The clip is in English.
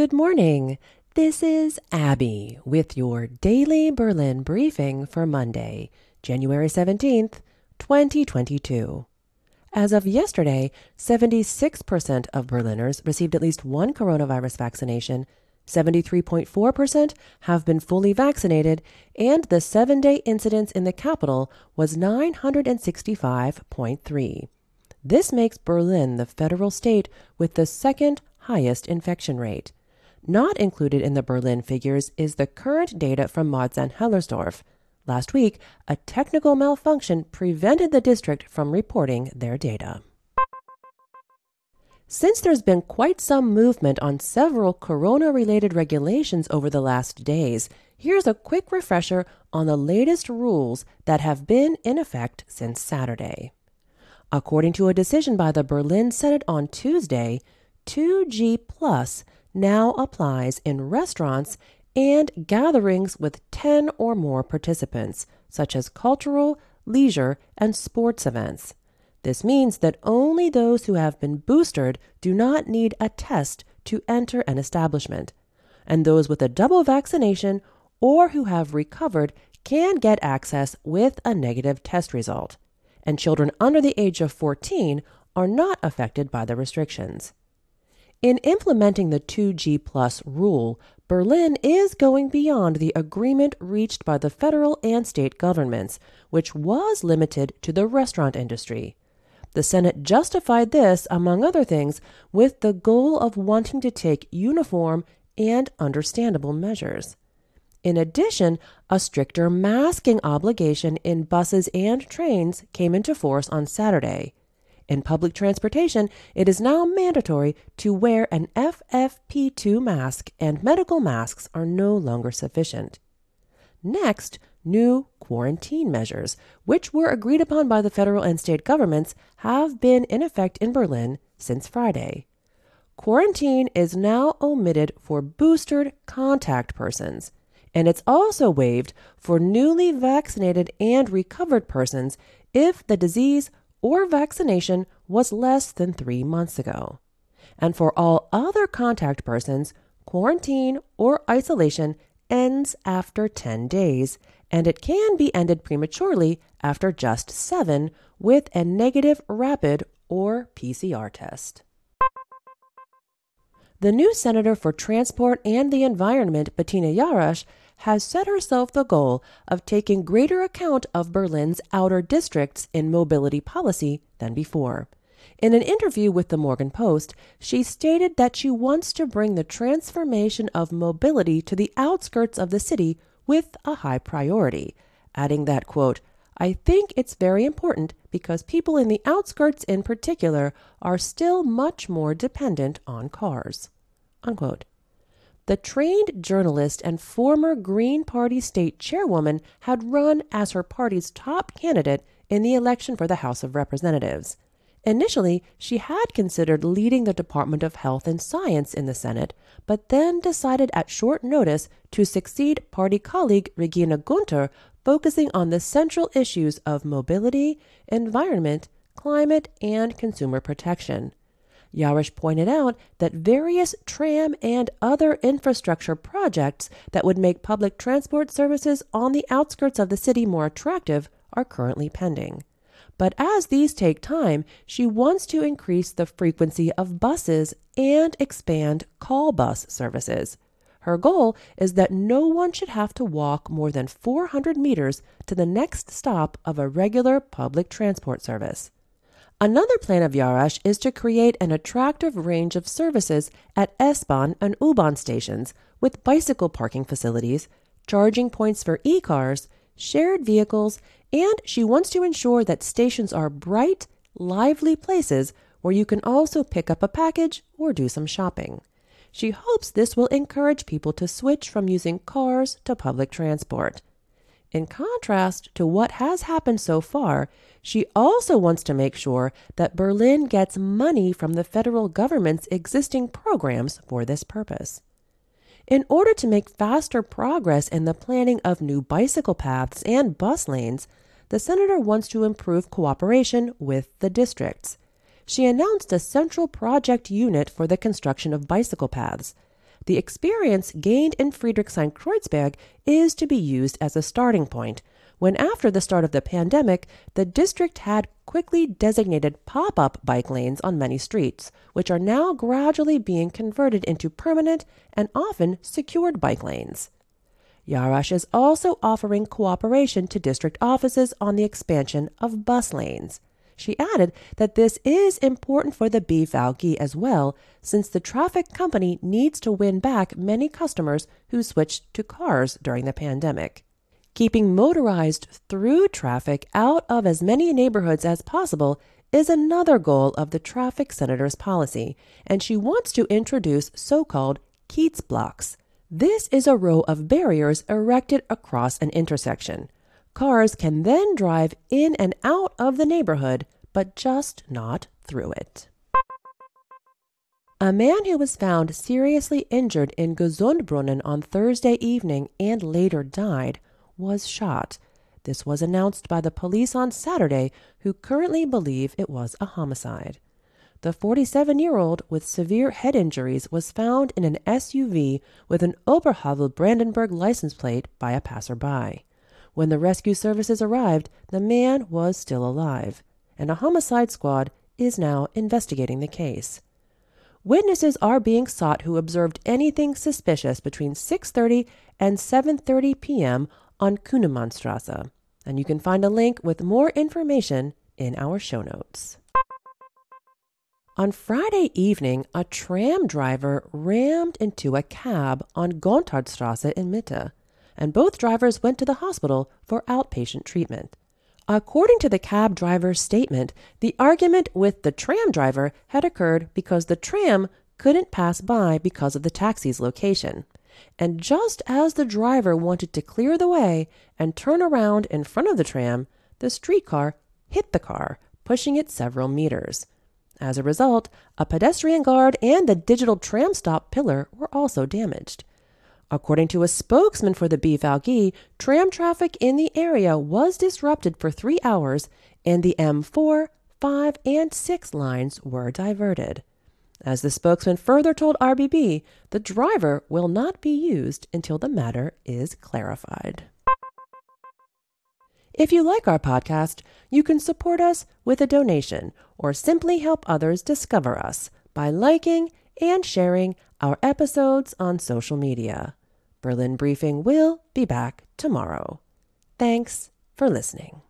Good morning. This is Abby with your daily Berlin briefing for Monday, January 17th, 2022. As of yesterday, 76% of Berliners received at least one coronavirus vaccination, 73.4% have been fully vaccinated, and the 7-day incidence in the capital was 965.3. This makes Berlin the federal state with the second highest infection rate. Not included in the Berlin figures is the current data from Marzahn-Hellersdorf. Last week, a technical malfunction prevented the district from reporting their data. Since there's been quite some movement on several corona-related regulations over the last days, here's a quick refresher on the latest rules that have been in effect since Saturday. According to a decision by the Berlin Senate on Tuesday, 2G Plus now applies in restaurants and gatherings with 10 or more participants, such as cultural, leisure, and sports events. This means that only those who have been boosted do not need a test to enter an establishment, and those with a double vaccination or who have recovered can get access with a negative test result, and children under the age of 14 are not affected by the restrictions. In implementing the 2G Plus rule, Berlin is going beyond the agreement reached by the federal and state governments, which was limited to the restaurant industry. The Senate justified this, among other things, with the goal of wanting to take uniform and understandable measures. In addition, a stricter masking obligation in buses and trains came into force on Saturday. In public transportation, it is now mandatory to wear an FFP2 mask, and medical masks are no longer sufficient. Next, new quarantine measures, which were agreed upon by the federal and state governments, have been in effect in Berlin since Friday. Quarantine is now omitted for boosted contact persons, and it's also waived for newly vaccinated and recovered persons if the disease or vaccination was less than 3 months ago. And for all other contact persons, quarantine or isolation ends after 10 days, and it can be ended prematurely after just 7 with a negative rapid or PCR test. The new Senator for Transport and the Environment, Bettina Jarasch, has set herself the goal of taking greater account of Berlin's outer districts in mobility policy than before. In an interview with the Morgen Post, she stated that she wants to bring the transformation of mobility to the outskirts of the city with a high priority, adding that, quote, "I think it's very important because people in the outskirts in particular are still much more dependent on cars," unquote. The trained journalist and former Green Party state chairwoman had run as her party's top candidate in the election for the House of Representatives. Initially, she had considered leading the Department of Health and Science in the Senate, but then decided at short notice to succeed party colleague Regina Gunther, focusing on the central issues of mobility, environment, climate, and consumer protection. Jarasch pointed out that various tram and other infrastructure projects that would make public transport services on the outskirts of the city more attractive are currently pending. But as these take time, she wants to increase the frequency of buses and expand call bus services. Her goal is that no one should have to walk more than 400 meters to the next stop of a regular public transport service. Another plan of Jarasch is to create an attractive range of services at S-Bahn and U-Bahn stations with bicycle parking facilities, charging points for e-cars, shared vehicles, and she wants to ensure that stations are bright, lively places where you can also pick up a package or do some shopping. She hopes this will encourage people to switch from using cars to public transport. In contrast to what has happened so far, she also wants to make sure that Berlin gets money from the federal government's existing programs for this purpose. In order to make faster progress in the planning of new bicycle paths and bus lanes, the senator wants to improve cooperation with the districts. She announced a central project unit for the construction of bicycle paths. The experience gained in Friedrichshain-Kreuzberg is to be used as a starting point, when after the start of the pandemic, the district had quickly designated pop-up bike lanes on many streets, which are now gradually being converted into permanent and often secured bike lanes. Jarasch is also offering cooperation to district offices on the expansion of bus lanes. She added that this is important for the BVG as well, since the traffic company needs to win back many customers who switched to cars during the pandemic. Keeping motorized through traffic out of as many neighborhoods as possible is another goal of the traffic senator's policy, and she wants to introduce so-called Kiezblocks. This is a row of barriers erected across an intersection. Cars can then drive in and out of the neighborhood, but just not through it. A man who was found seriously injured in Gesundbrunnen on Thursday evening and later died was shot. This was announced by the police on Saturday, who currently believe it was a homicide. The 47-year-old with severe head injuries was found in an SUV with an Oberhavel-Brandenburg license plate by a passerby. When the rescue services arrived, the man was still alive, and a homicide squad is now investigating the case. Witnesses are being sought who observed anything suspicious between 6:30 and 7:30 p.m. on Kunemannstrasse, and you can find a link with more information in our show notes. On Friday evening, a tram driver rammed into a cab on Gotthardstrasse in Mitte, and both drivers went to the hospital for outpatient treatment. According to the cab driver's statement, the argument with the tram driver had occurred because the tram couldn't pass by because of the taxi's location. And just as the driver wanted to clear the way and turn around in front of the tram, the streetcar hit the car, pushing it several meters. As a result, a pedestrian guard and the digital tram stop pillar were also damaged. According to a spokesman for the BVG, tram traffic in the area was disrupted for 3 hours, and the M4, 5, and 6 lines were diverted. As the spokesman further told RBB, the driver will not be used until the matter is clarified. If you like our podcast, you can support us with a donation or simply help others discover us by liking and sharing our episodes on social media. Berlin Briefing will be back tomorrow. Thanks for listening.